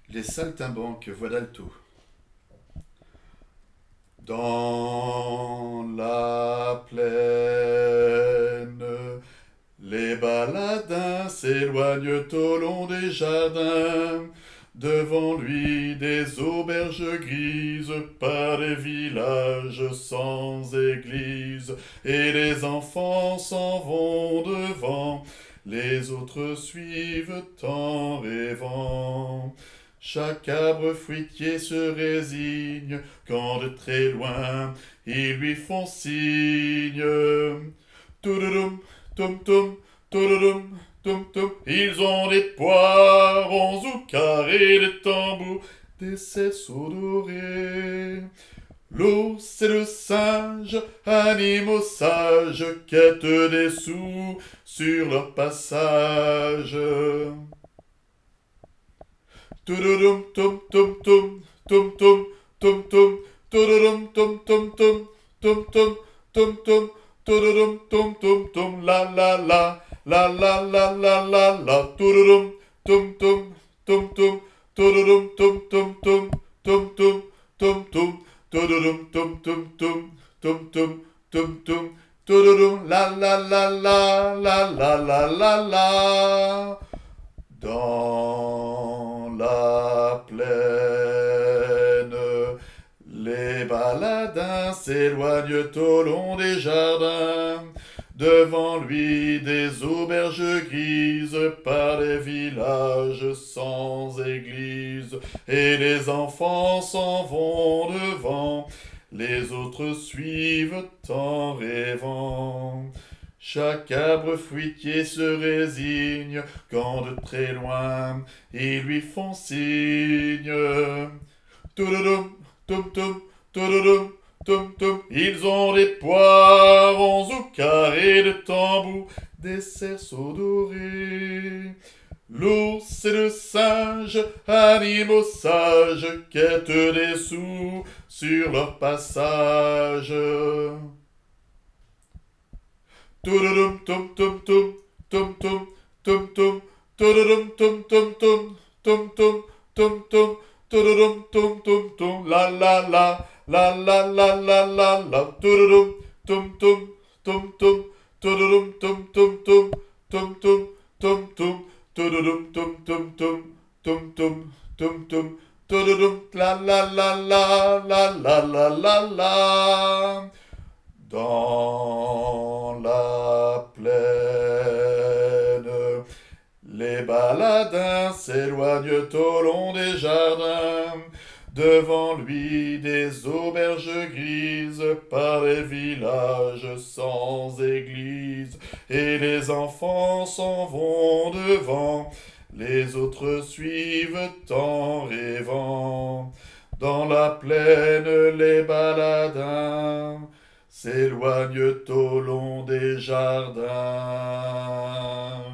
Les saltimbanques voix d'alto. Dans la plaine, les baladins s'éloignent au long des jardins. Devant lui des auberges grises, pas des villages sans église, et les enfants s'en vont devant, les autres suivent en rêvant. Chaque arbre fruitier se résigne quand de très loin ils lui font signe. Toulouloum, toum toum, toulouloum, toum toum. Ils ont des poirons ou carrés, des tambours, des cerceaux dorés. L'ours et le singe, animaux sages, quêtent des sous sur leur passage. Tududum tum tum tum tum tum tum tum tududum tum tum tum tum tum tum tum tududum tum tum tum la la la la la la la la la tududum tum tum tum tum tududum tum tum tum tum tum tum tum tududum tum tum tum tum tum tum tum tududum la la la la la la la la la. Dans la plaine, les baladins s'éloignent au long des jardins. Devant lui des auberges grises, par des villages sans église, et les enfants s'en vont devant, les autres suivent en rêvant. Chaque arbre fruitier se résigne quand de très loin ils lui font signe. Toulouloum, toum toum, toulouloum, toum toum. Ils ont des poirons ou carrés de tambours, des cerceaux dorés. L'ours et le singe, animaux sages, quêtent des sous sur leur passage. Tududum tum tum tum tum tum tum tum tududum tum tum tum tum tum tum tum tududum tum tum tum la la la la la la la la la tududum tum tum tum tum tududum tum tum tum tum tum tum tum tududum tum tum tum tum tum tum tum tududum la la la la la la la la la. Dans la plaine, les baladins s'éloignent au long des jardins. Devant lui des auberges grises, par les villages sans église, et les enfants s'en vont devant, les autres suivent en rêvant. Dans la plaine, les baladins s'éloignent au long des jardins.